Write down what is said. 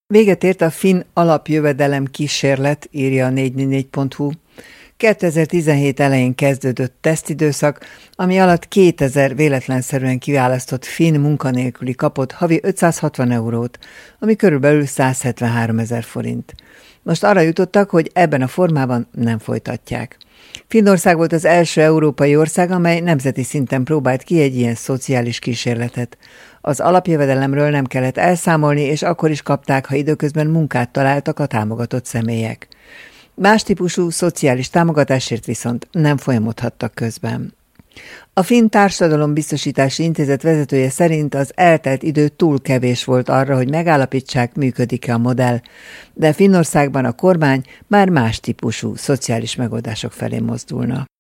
Véget ért a finn alapjövedelem kísérlet, írja a 444.hu. 2017 elején kezdődött tesztidőszak, ami alatt 2000 véletlenszerűen kiválasztott finn munkanélküli kapott havi 560 eurót, ami körülbelül 173 000 forint. Most arra jutottak, hogy ebben a formában nem folytatják. Finnország volt az első európai ország, amely nemzeti szinten próbált ki egy ilyen szociális kísérletet. Az alapjövedelemről nem kellett elszámolni, és akkor is kapták, ha időközben munkát találtak a támogatott személyek. Más típusú szociális támogatásért viszont nem folyamodhattak közben. A Finn Társadalombiztosítási Intézet vezetője szerint az eltelt idő túl kevés volt arra, hogy megállapítsák, működik-e a modell, de Finnországban a kormány már más típusú szociális megoldások felé mozdulna.